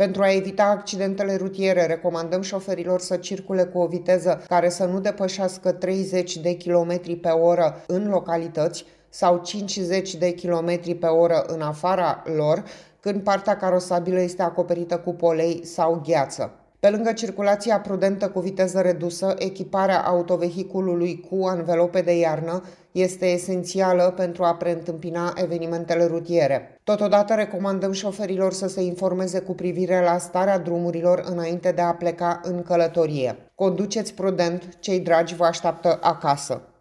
Pentru a evita accidentele rutiere, recomandăm șoferilor să circule cu o viteză care să nu depășească 30 de km pe oră în localități sau 50 de km pe oră în afara lor, când partea carosabilă este acoperită cu polei sau gheață. Pe lângă circulația prudentă cu viteză redusă, echiparea autovehiculului cu anvelope de iarnă este esențială pentru a preîntâmpina evenimentele rutiere. Totodată recomandăm șoferilor să se informeze cu privire la starea drumurilor înainte de a pleca în călătorie. Conduceți prudent, cei dragi vă așteaptă acasă.